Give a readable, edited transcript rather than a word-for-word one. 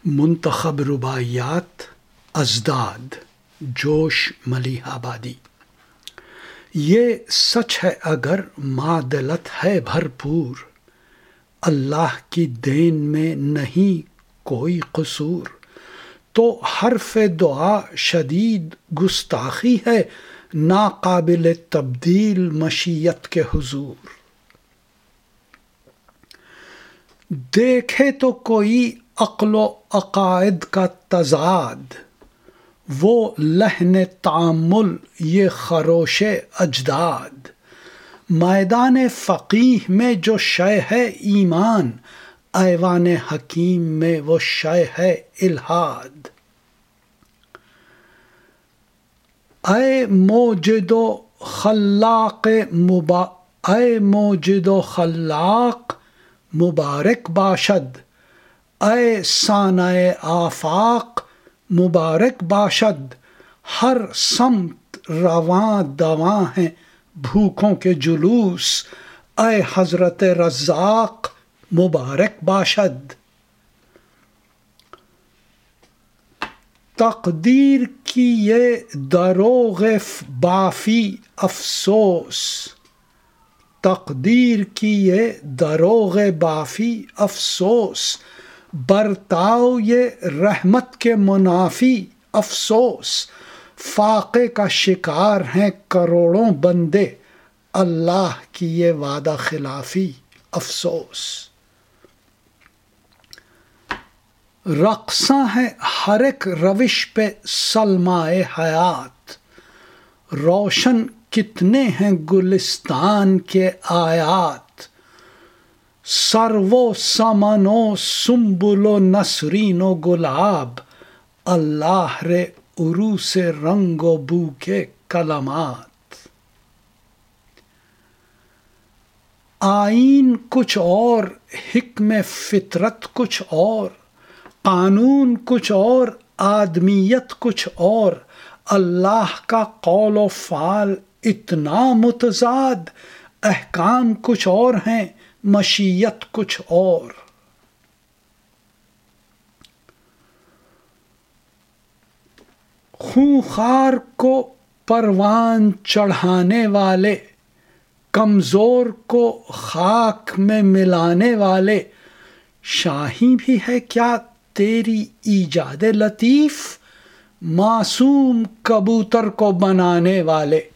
منتخب رباعیات ازداد جوش ملیح آبادی۔ یہ سچ ہے اگر معدلت ہے بھرپور، اللہ کی دین میں نہیں کوئی قصور، تو حرف دعا شدید گستاخی ہے، ناقابل تبدیل مشیت کے حضور۔ دیکھے تو کوئی عقل و عقائد کا تضاد، وہ لحن تأمل یہ خروش اجداد۔ میدان فقیہ میں جو شے ہے ایمان، ایوان حکیم میں وہ شے ہے الحاد۔ اے موجد و خلاق مبارک باشد، اے صانع آفاق مبارک باشد۔ ہر سمت رواں دواں ہیں بھوکوں کے جلوس، اے حضرت رزاق مبارک باشد۔ تقدیر کی یہ دروغ بافی افسوس، تقدیر کی یہ دروغ بافی افسوس، برتاؤ یہ رحمت کے منافی افسوس۔ فاقے کا شکار ہیں کروڑوں بندے، اللہ کی یہ وعدہ خلافی افسوس۔ رقصاں ہے ہر ایک روش پہ سلمائے حیات، روشن کتنے ہیں گلستان کے آیات۔ سرو و سمن و سنبل و نسرین و گلاب، اللہ رے عروس رنگ و بو کے کلمات۔ آئین کچھ اور، حکم فطرت کچھ اور، قانون کچھ اور، آدمیت کچھ اور، اللہ کا قول و فعل اتنا متضاد، احکام کچھ اور ہیں مشیت کچھ اور۔ خونخوار کو پروان چڑھانے والے، کمزور کو خاک میں ملانے والے، شاہیں بھی ہے کیا تیری ایجاد لطیف، معصوم کبوتر کو بنانے والے۔